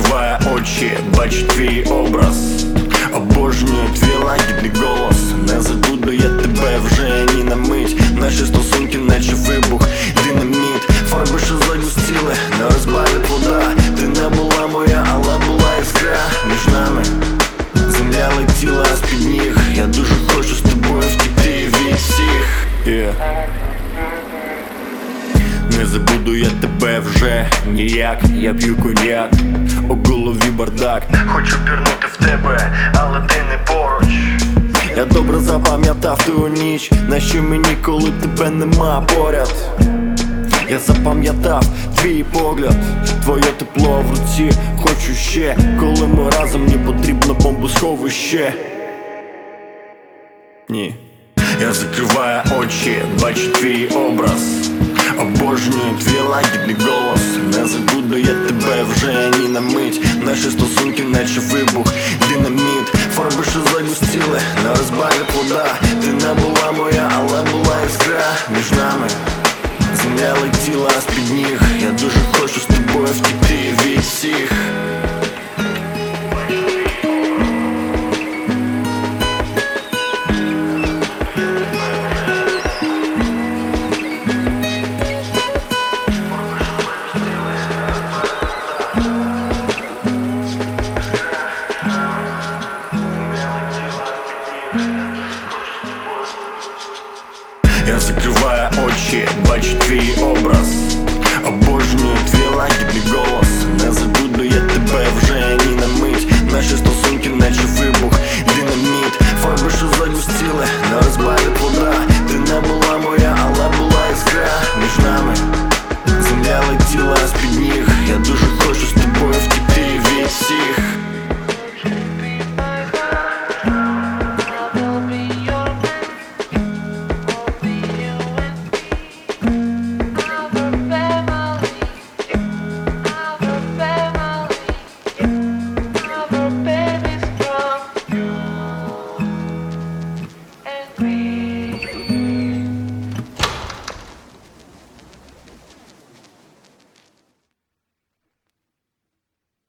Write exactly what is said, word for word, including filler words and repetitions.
закриваю очі, бачу твій образ, обожнюю твій лагідний голос. Не забуду я тебе вже ні на мить. Наші стосунки наче вибух, динаміт. Фарби, що загустіли, не розбавить вода. Ти не була моя, але була іскра між нами. Земля летіла з-під ніг. Я дуже хочу з тобою втекти від всіх, yeah. Не забуду я тебе вже ніяк. Я п'ю коньяк, у голові бардак. Хочу пірнути в тебе, але ти не поруч. Я добре запам'ятав ту ніч, на що мені, коли тебе нема поряд. Я запам'ятав твій погляд, твоє тепло в руці. Хочу ще, коли ми разом, мені потрібно бомбосховище. Ні. Я закриваю очі, бачу твій образ, обожнюю твій лагідний голос. Не забуду я тебе вже ні на мить. Наші стосунки наче вибух, динаміт. Фарби, що загустіли, не розбавить вода. Ти не була моя, але була іскра між нами. Земля летіла з-під ніг. Я дуже хочу з тобою втекти від всіх. Я закриваю очі, бачу твій образ, обожнюю твій лагідний голос. Не забуду я тебе вже ні на мить. Наші стосунки